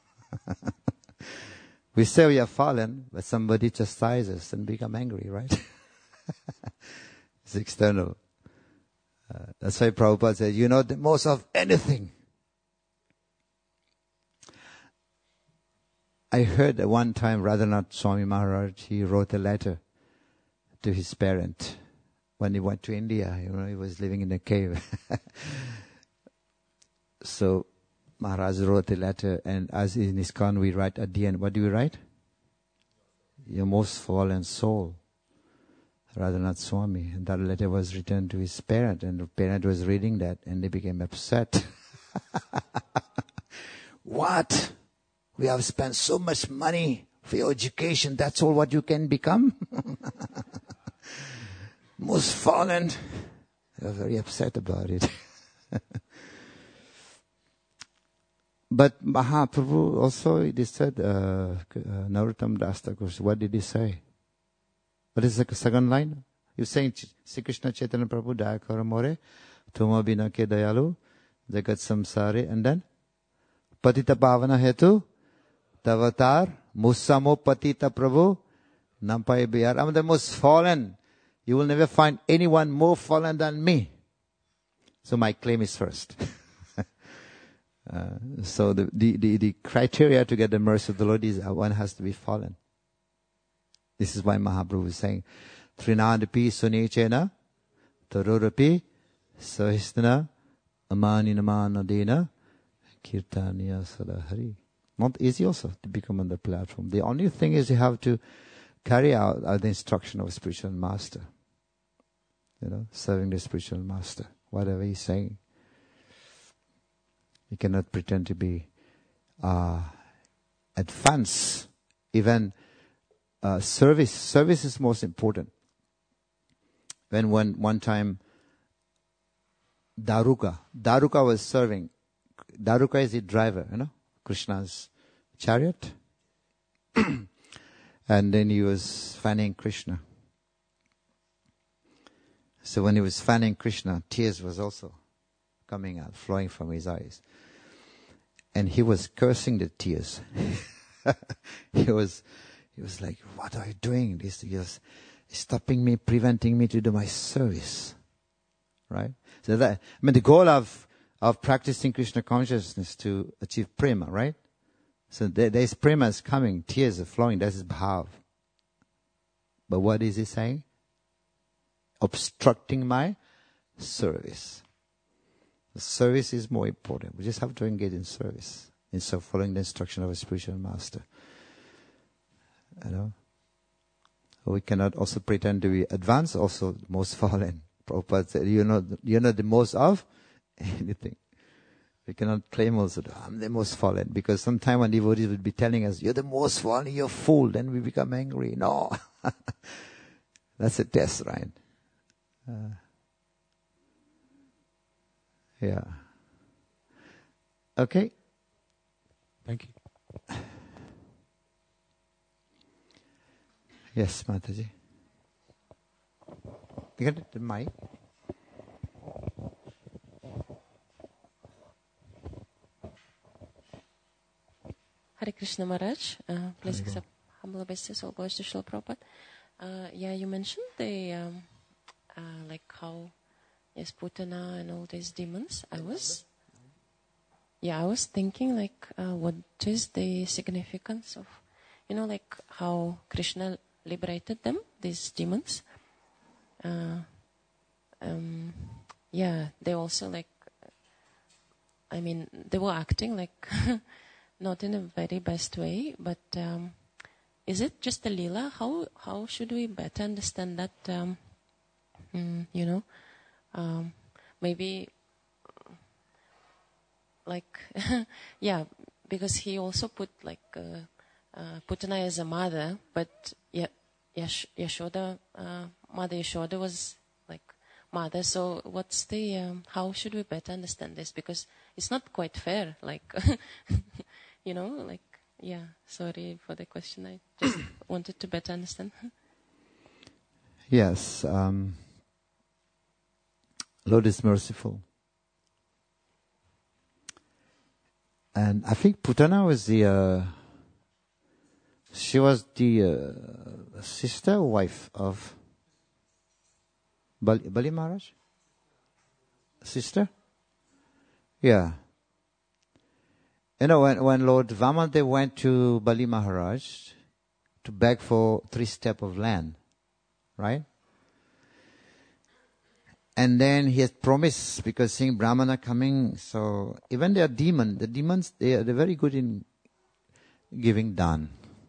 We say we are fallen, but somebody chastises us and become angry, right? It's external. That's why Prabhupada said, you know the most of anything. I heard at one time Radhanath Swami Maharaj, he wrote a letter to his parent when he went to India. He was living in a cave. So Maharaj wrote a letter, and as in ISKCON we write at the end, what do we write? Your most fallen soul, Radhanath Swami. And that letter was written to his parent, and the parent was reading that, and they became upset. What? We have spent so much money for your education, that's all what you can become? Most fallen. They were very upset about it. But Mahaprabhu also, they said, Narottam Das Thakur, what did he say? What is the second line? You're saying, Sri Krishna Chaitanya Prabhu, Daya Karo More, Tuma Bina Ke Dayalu, Jagat Samsare, and then? Patita Pavana Hetu, Tavatar, Musamo Patita Prabhu, Nampai Bihar. I'm the most fallen. You will never find anyone more fallen than me. So my claim is first. So the criteria to get the mercy of the Lord is one has to be fallen. This is why Mahaprabhu is saying, Trinadapi Sunechena, Tarorapi, Sahistana, Amani Namanadena, Kirtaniya Sadahari. Not easy also to become on the platform. The only thing is you have to carry out the instruction of a spiritual master. Serving the spiritual master, whatever he's saying. You cannot pretend to be advanced. Even service is most important. When one time Daruka was serving. Daruka is the driver, Krishna's chariot. And then he was fanning Krishna. So when he was fanning Krishna, tears was also coming out, flowing from his eyes. And he was cursing the tears. He was like, what are you doing? This is stopping me, preventing me to do my service. Right? So the goal of of practicing Krishna consciousness to achieve prema, right? So there's prema is coming, tears are flowing, that is bhav. But what is he saying? Obstructing my service. The service is more important. We just have to engage in service instead of following the instruction of a spiritual master. You know? We cannot also pretend to be advanced, also most fallen. Prabhupada said, you're not the most of anything. We cannot claim also, I'm the most fallen. Because sometimes when devotees would be telling us, you're the most fallen, you're a fool, then we become angry. No. That's a test, right? Yeah. Okay. Thank you. Yes, Mataji. You got the mic? Hare Krishna Maharaj. Please accept humble obeisances, all glories to Srila Prabhupada. Yeah, you mentioned the like how Putana and all these demons. I was thinking like what is the significance of, like how Krishna liberated them, these demons. They also like, they were acting like not in a very best way, but is it just a lila? How should we better understand that? Maybe like because he also put like Putana as a mother, but Yashoda, Mother Yashoda was like mother. So what's the how should we better understand this? Because it's not quite fair, like sorry for the question. I just wanted to better understand. Yes, Lord is merciful. And I think Putana was she was the sister or wife of Bali Maharaj? Sister? Yeah. When Lord Vamandev went to Bali Maharaj to beg for 3 steps of land, right? And then he has promised, because seeing Brahmana coming, so even they are the demons, they're very good in giving dan.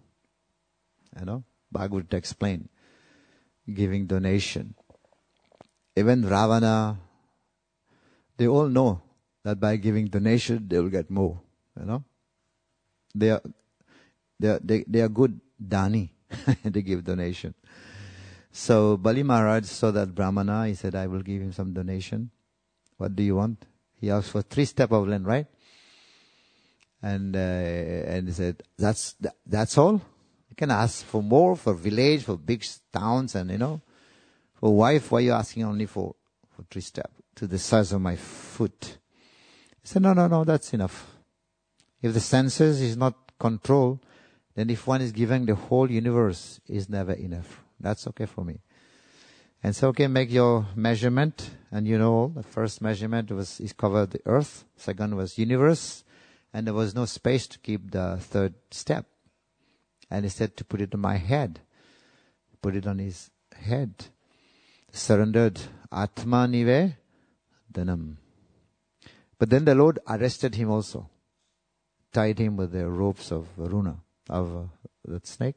Bhagavad explained, giving donation. Even Ravana, they all know that by giving donation, they will get more. They are good dani. They give donation. So Bali Maharaj saw that Brahmana. He said, I will give him some donation. What do you want? He asked for 3 steps of land, right? And he said, that's all? You can ask for more, for village, for big towns, and for wife, why are you asking only for 3 steps? To the size of my foot. He said, no, that's enough. If the senses is not controlled, then if one is giving the whole universe, is never enough. That's okay for me. And so, okay, make your measurement. And the first measurement is covered the earth. Second was universe. And there was no space to keep the 3rd step. And he said to put it on my head. Put it on his head. Surrendered. Atma nive dhanam. But then the Lord arrested him also. Tied him with the ropes of Varuna, of that snake.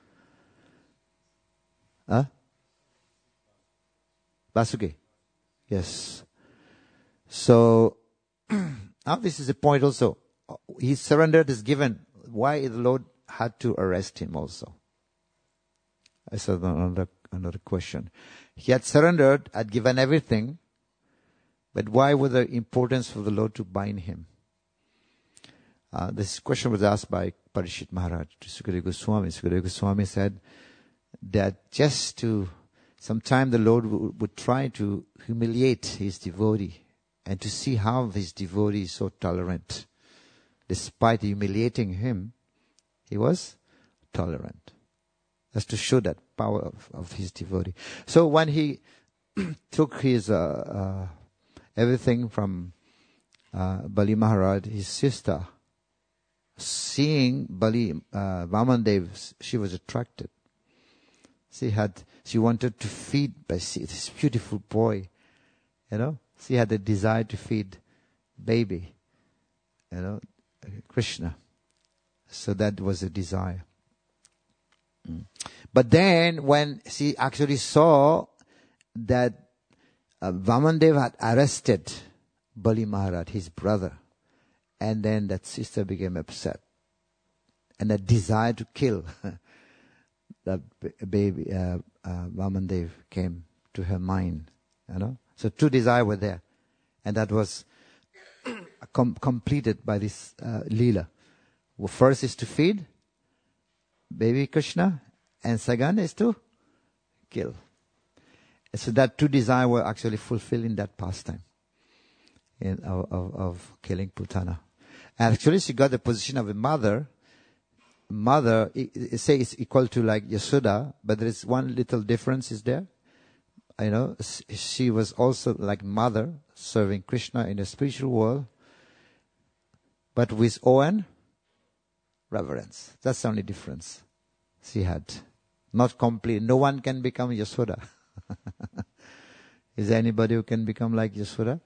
Vasuki. Yes. So, now this is a point also. His surrender is given. Why the Lord had to arrest him also? I said another question. He had surrendered, had given everything, but why was the importance for the Lord to bind him? This question was asked by Parishit Maharaj to Sukadeva Goswami. Sukadeva Goswami said that just to, sometime the Lord would try to humiliate his devotee and to see how his devotee is so tolerant. Despite humiliating him, he was tolerant. That's to show that power of his devotee. So when he took his everything from Bali Maharaj, his sister, seeing Bali, Vamandev, she was attracted. She wanted to feed by this beautiful boy, She had a desire to feed baby, Krishna. So that was a desire. But then when she actually saw that Vamandev had arrested Bali Maharaj, his brother, and then that sister became upset. And a desire to kill that baby, Vamandev came to her mind, So two desires were there. And that was completed by this Leela. First is to feed baby Krishna, and second is to kill. So that two desires were actually fulfilled in that pastime of killing Putana. And actually she got the position of a mother. Mother, say it's equal to like Yashoda, but there is one little difference is there. She was also like mother, serving Krishna in the spiritual world, but with awe and reverence. That's the only difference she had. Not complete. No one can become Yashoda. Is there anybody who can become like Yashoda?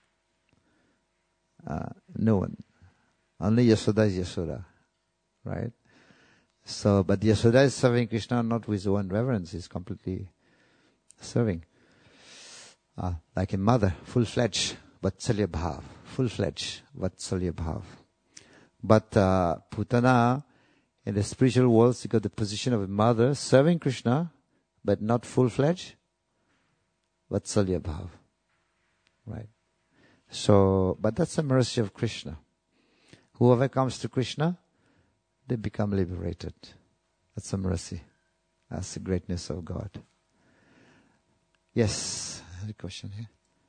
No one. Only Yashoda is Yashoda. Right? So, but Yashoda is serving Krishna not with awe and reverence. Is completely serving. Like a mother, full-fledged, Vatsalya Bhav. Full-fledged, Vatsalya Bhav. But Putana, in the spiritual world, she got the position of a mother, serving Krishna, but not full-fledged, Vatsalya Bhav. Right? So, but that's the mercy of Krishna. Whoever comes to Krishna, they become liberated. That's the mercy. That's the greatness of God. Yes, a question here.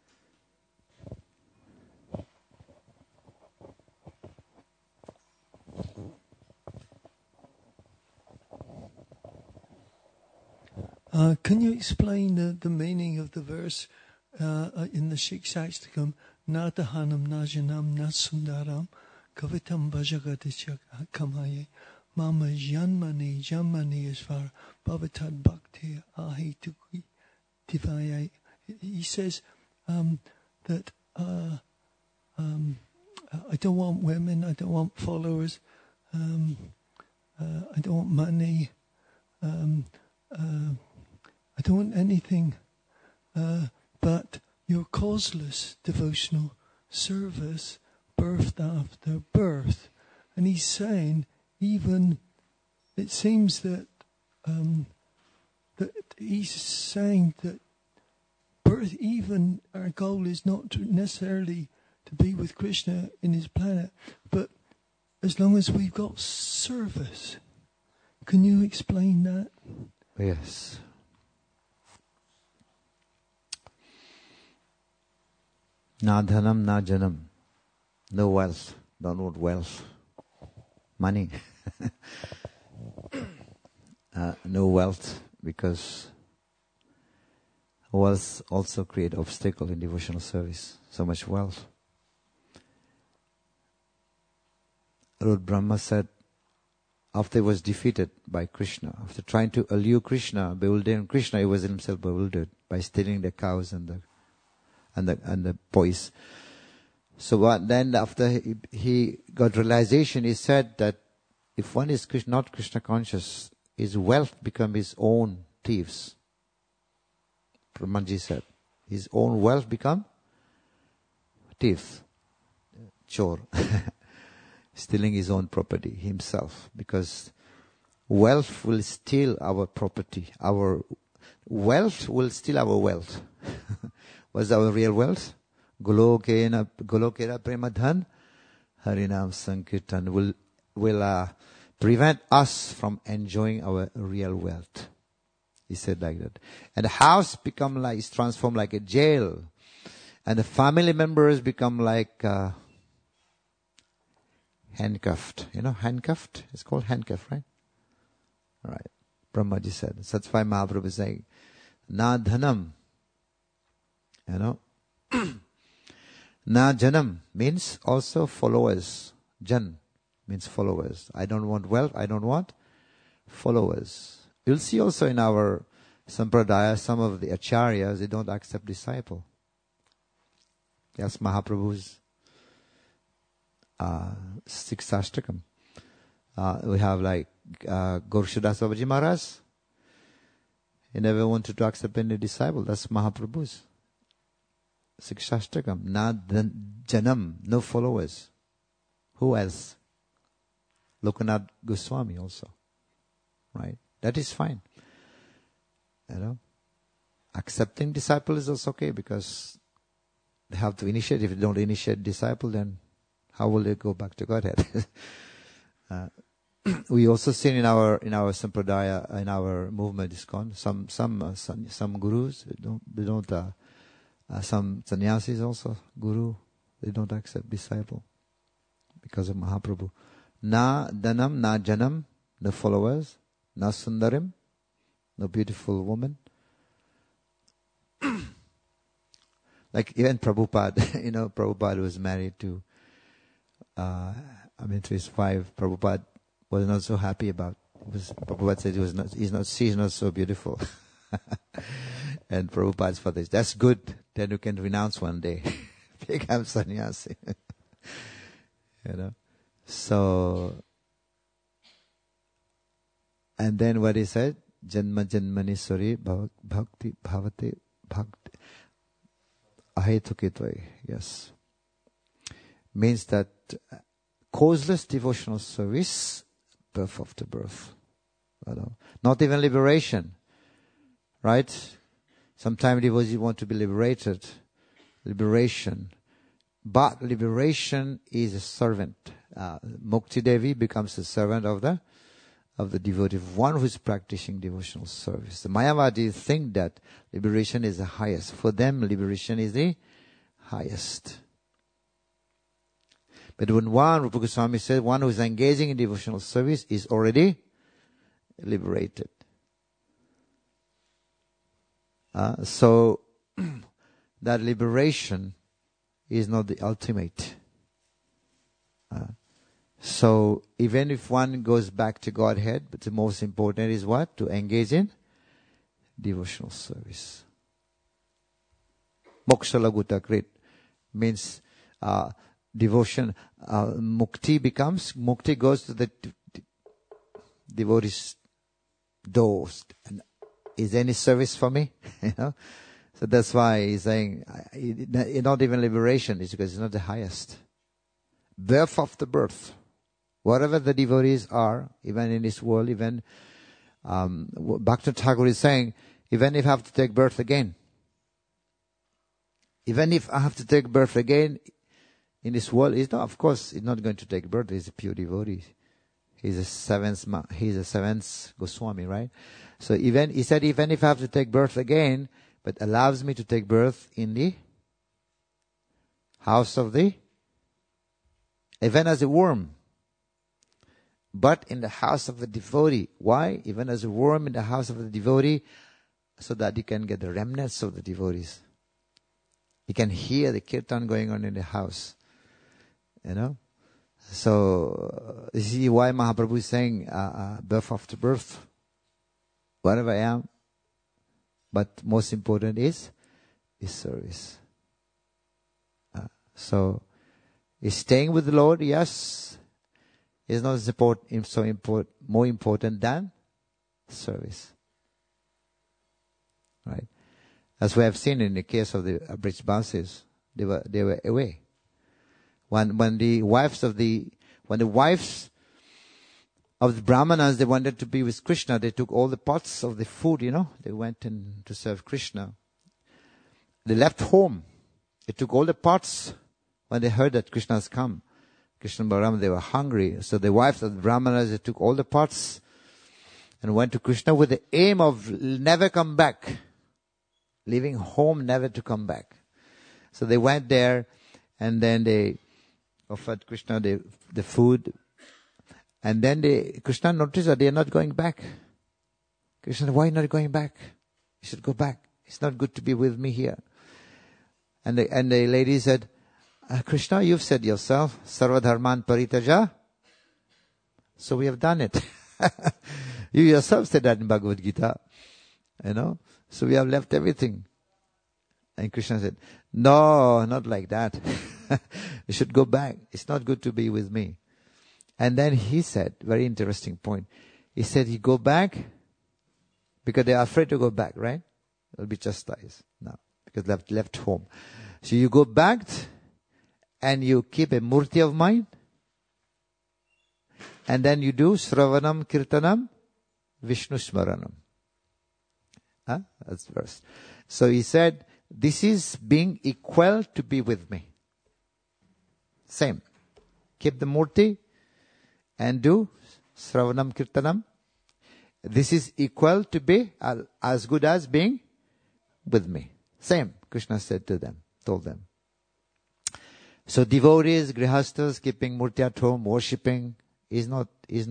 Can you explain the meaning of the verse in the Shiksashtakam? Natahanam najanam natsundaram kavitam bhajagatichak kamaye mama janmani isvar bhavatad bhakti ahitukui divaya. He says that I don't want women, I don't want followers, I don't want money, I don't want anything but your causeless devotional service, birth after birth. And he's saying, even it seems that that he's saying that birth, even our goal is not necessarily to be with Krishna in his planet, but as long as we've got service. Can you explain that? Yes. Na dhanam, na janam. No wealth. Don't want wealth. Money. No wealth, because wealth also create obstacle in devotional service. So much wealth. Lord Brahma said, after he was defeated by Krishna, after trying to allure Krishna, bewildering Krishna, he was himself bewildered by stealing the cows and the boys. So then after he got realization, he said that if one is not Krishna conscious, his wealth become his own thieves. Brahmaji said, his own wealth become thieves, chor. Stealing his own property himself, because wealth will steal our property. Our wealth will steal our wealth. What's our real wealth? Golokera premadhan harinam sankirtan will prevent us from enjoying our real wealth. He said like that. And the house is transformed like a jail. And the family members become like handcuffed. You know, handcuffed? It's called handcuff, right? All right. Brahmaji said. So that's why Mahaprabhu is saying, na dhanam. You know? Na janam means also followers. Jan means followers. I don't want wealth, I don't want followers. You'll see also in our sampradaya, some of the acharyas, they don't accept disciple. Yes, Mahaprabhu's Siksashtakam. We have like Gaurshadasa Babaji Maharaj. He never wanted to accept any disciple. That's Mahaprabhu's Siksashtakam. Na janam, no followers. Who else? Lokanath Goswami also. Right? That is fine. You know? Accepting disciple is also okay because they have to initiate. If they don't initiate disciple, then how will they go back to Godhead? We also seen in our sampradaya, in our movement ISKCON, some gurus they don't some sannyasis also guru, they don't accept disciple because of Mahaprabhu. Na dhanam, na janam, no followers. Na sundarim, no beautiful woman. Like even Prabhupada, Prabhupada was married to to his wife. Prabhupada was not so happy about. Prabhupada said she's not so beautiful. And Prabhupada's father said, that's good. Then you can renounce one day, become sannyasi. So, and then what he said, Janma Janmani Suri Bhakti Bhavate Bhakti Ahetukitva. Yes. Means that causeless devotional service, birth after birth. Not even liberation. Right? Sometimes devotees want to be liberated. Liberation. But liberation is a servant. Mukti Devi becomes a servant of the devotee, one who is practicing devotional service. The Mayavadis think that liberation is the highest. For them, liberation is the highest. But when Rupa Goswami said, one who is engaging in devotional service is already liberated. So, that liberation is not the ultimate. So, even if one goes back to Godhead, but the most important is what? To engage in devotional service. Moksha Laguta, great. Means devotion. Mukti goes to the devotee's doors. And is there any service for me? So that's why he's saying, not even liberation, is because it's not the highest. Birth after birth. Whatever the devotees are, even in this world, even Bhakti Thakur is saying, even if I have to take birth again, even if I have to take birth again in this world, of course, he's not going to take birth. He's a pure devotee. He's a seventh Goswami, right? So he said, even if I have to take birth again, but allows me to take birth in the house of even as a worm, but in the house of the devotee. Why? Even as a worm in the house of the devotee, so that you can get the remnants of the devotees. You can hear the kirtan going on in the house. So, you see why Mahaprabhu is saying, birth after birth, whatever I am, but most important is service. So, is staying with the Lord, yes, is not more important than service. Right? As we have seen in the case of the Brij-Basis, they were away. When the wives of the Brahmanas, they wanted to be with Krishna, they took all the pots of the food, they went in to serve Krishna. They left home. They took all the pots when they heard that Krishna has come. Krishna and Balaram, they were hungry. So the wives of the Brahmanas, they took all the pots and went to Krishna with the aim of never come back. Leaving home, never to come back. So they went there and then they offered Krishna the food. And then Krishna noticed that they are not going back. Krishna said, why not going back? You should go back. It's not good to be with me here. And the lady said, Krishna, you've said yourself, Sarva Dharman Paritaja. So we have done it. You yourself said that in Bhagavad Gita. So we have left everything. And Krishna said, no, not like that. You should go back. It's not good to be with me. And then he said, very interesting point. He said, you go back because they are afraid to go back, right? They'll be chastised now because they've left home. So you go back and you keep a murti of mind. And then you do Sravanam Kirtanam Vishnu Smaranam. That's verse. So he said, this is being equal to be with me. Same. Keep the murti and do Sravanam Kirtanam. This is equal to be as good as being with me. Same, Krishna said to them, told them. So devotees, grihastas, keeping murti at home, worshipping, is not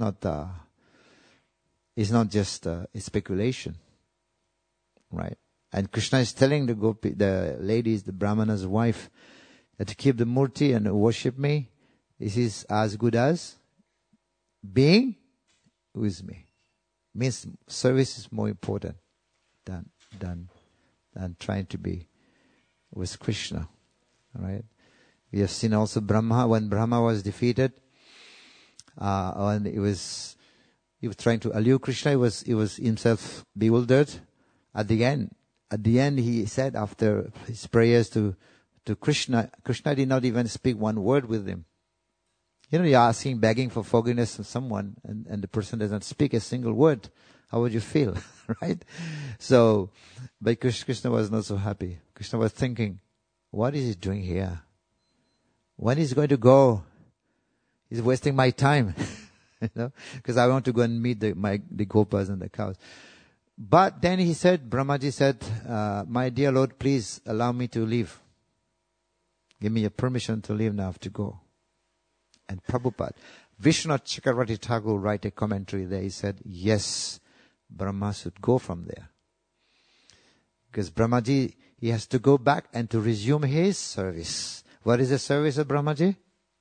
just a speculation, right? And Krishna is telling the ladies, the Brahmana's wife, that to keep the murti and worship me, this is as good as being with me. Means service is more important than trying to be with Krishna, right? We have seen also Brahma, when Brahma was defeated, and he was trying to allure Krishna, he was himself bewildered. At the end he said, after his prayers to Krishna did not even speak one word with him. You're asking, begging for forgiveness from someone, and the person doesn't speak a single word. How would you feel, right? So, but Krishna was not so happy. Krishna was thinking, what is he doing here? When is he going to go? He's wasting my time, because I want to go and meet the gopas and the cows. But then he said, Brahmaji said, my dear Lord, please allow me to leave. Give me a permission to leave now, I have to go. And Prabhupada, Vishwanath Chakravarti Thakur write a commentary there. He said, yes, Brahma should go from there. Because Brahmaji, he has to go back and to resume his service. What is the service of Brahmaji?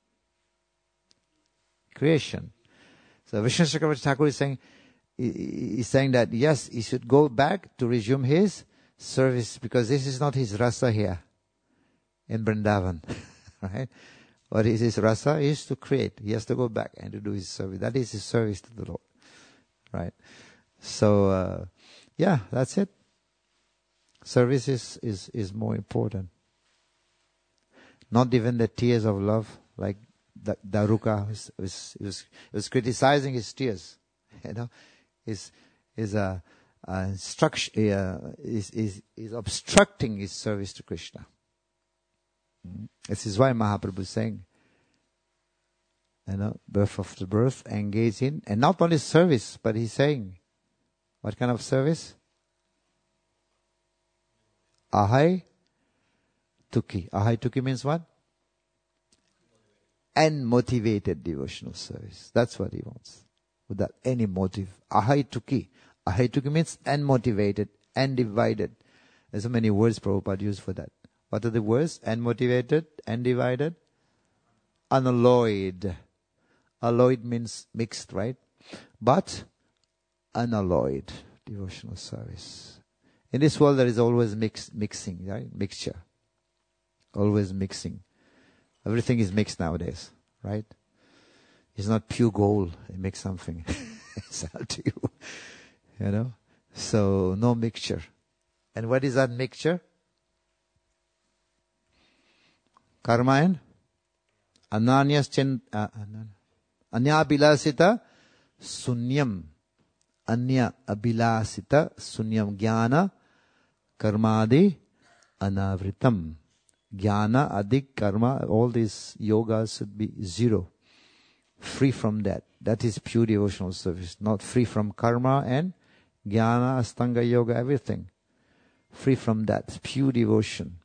Creation. So Vishwanath Chakravarti Thakur is saying that yes, he should go back to resume his service, because this is not his rasa here in Vrindavan, right? What is his rasa? He is to create. He has to go back and to do his service. That is his service to the Lord, right? So, that's it. Service is more important. Not even the tears of love, like Daruka was criticizing his tears, is obstructing his service to Krishna. This is why Mahaprabhu is saying, birth after birth, engage in, and not only service, but he's saying, what kind of service? Ahai Tuki. Ahai Tuki means what? Unmotivated devotional service. That's what he wants. Without any motive. Ahai Tuki. Ahai Tuki means unmotivated, undivided. There's so many words Prabhupada used for that. What are the words? Unmotivated, undivided, unalloyed. Alloyed means mixed, right? But unalloyed devotional service. In this world there is always mixing, right? Mixture. Always mixing. Everything is mixed nowadays, right? It's not pure gold. You mix something. Sell to you. So no mixture. And what is that mixture? Karma and Anya Abhilasita Sunyam. Anya Abhilasita Sunyam. Jnana Karmadi Anavritam. Jnana, Adik, Karma, all these yogas should be zero. Free from that. That is pure devotional service. Not free from karma and jnana, Astanga Yoga, everything. Free from that. It's pure devotion.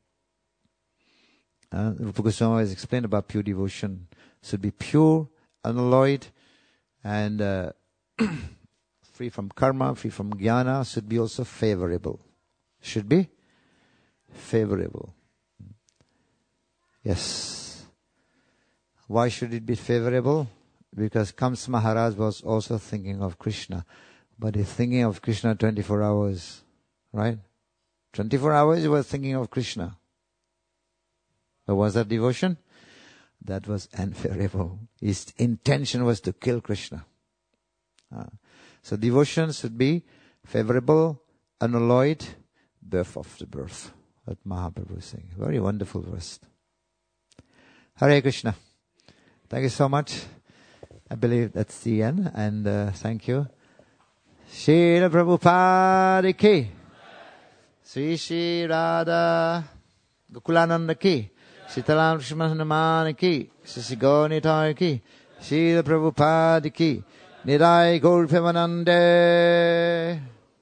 Rupa Goswami has explained about pure devotion. Should be pure, unalloyed, and free from karma, free from jnana. Should be also favorable. Should be favorable. Yes. Why should it be favorable? Because Kamsa Maharaj was also thinking of Krishna. But he's thinking of Krishna 24 hours. Right? 24 hours he was thinking of Krishna. But was that devotion? That was unfavorable. His intention was to kill Krishna. So devotion should be favorable, unalloyed, birth after birth. What Mahaprabhu is saying. Very wonderful verse. Hare Krishna. Thank you so much. I believe that's the end. And thank you. Srila Prabhupada ki. Sri Sri Radha Gokulananda ki. Sitaram Krishna Hanuman ki. Sri Gaunitai ki. Srila Prabhupada ki. Nidai Gaur Premanande.